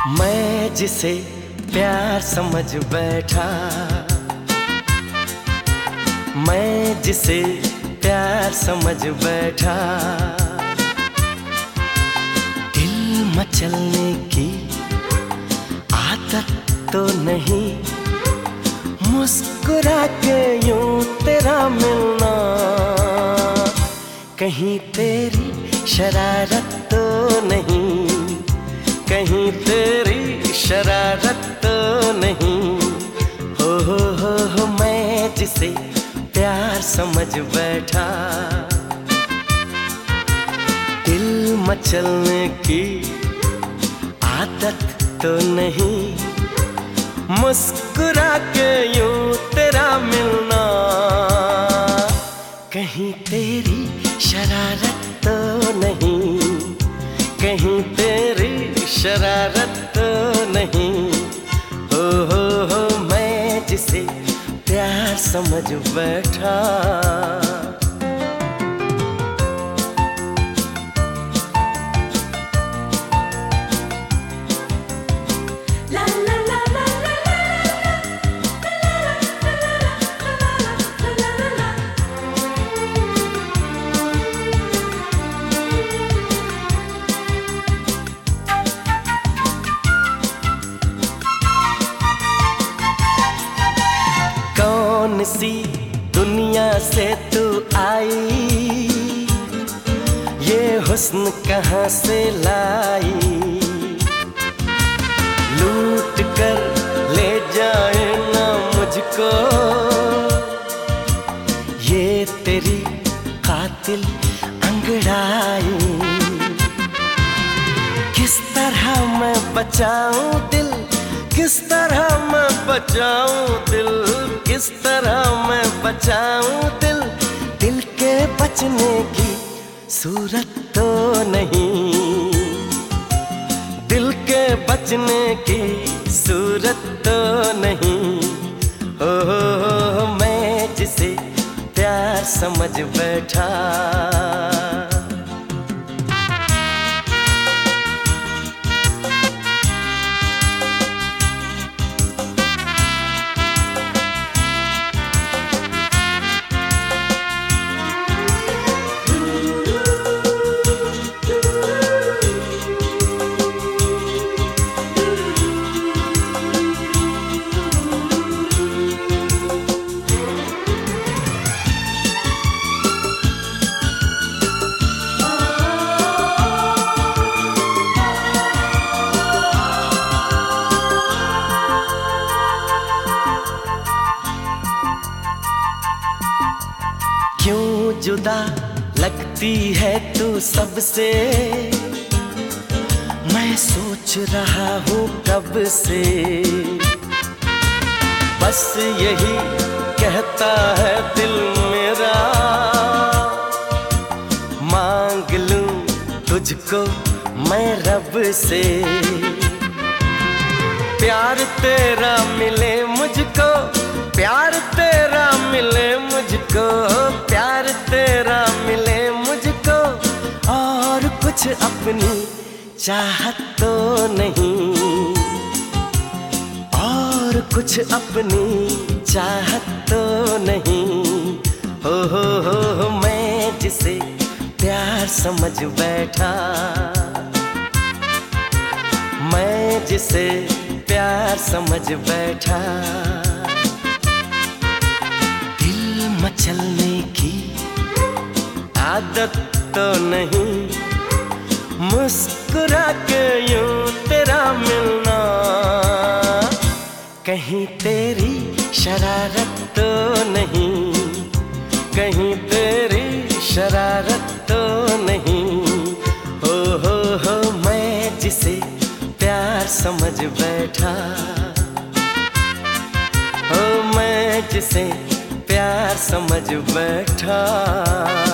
मैं जिसे प्यार समझ बैठा, मैं जिसे प्यार समझ बैठा, दिल मचलने की आदत तो नहीं, मुस्कुरा के यूं तेरा मिलना, कहीं तेरी शरारत तो नहीं, कहीं तेरी शरारत तो नहीं। हो मैं जिसे प्यार समझ बैठा, दिल मचलने की आदत तो नहीं, मुस्कुरा के यूं तेरा मिलना, कहीं तेरी शरारत तो नहीं, कहीं तेरी शरारत तो नहीं। हो मैं जिसे प्यार समझ बैठा। कौन सी दुनिया से तू आई, ये हुस्न कहाँ से लाई, लूट कर ले जाए ना मुझको, ये तेरी कातिल अंगड़ाई। किस तरह मैं बचाऊं दिल, किस तरह मैं बचाऊं दिल, किस तरह मैं बचाऊं दिल, दिल के बचने की सूरत तो नहीं, दिल के बचने की सूरत तो नहीं। हो मैं जिसे प्यार समझ बैठा। क्यों जुदा लगती है तू सबसे, मैं सोच रहा हूँ कब से, बस यही कहता है दिल मेरा, मांग लूं तुझको मैं रब से, प्यार तेरा मिले मुझको, प्यार तेरा मिले मुझको, प्यार तेरा मिले मुझको, और कुछ अपनी चाहत तो नहीं, और कुछ अपनी चाहत तो नहीं। हो मैं जिसे प्यार समझ बैठा, मैं जिसे प्यार समझ बैठा, मचलने की आदत तो नहीं, मुस्कुरा के यूं तेरा मिलना, कहीं तेरी शरारत तो नहीं, कहीं तेरी शरारत तो नहीं। हो मैं जिसे प्यार समझ बैठा, हो मैं जिसे प्यार समझ बैठा।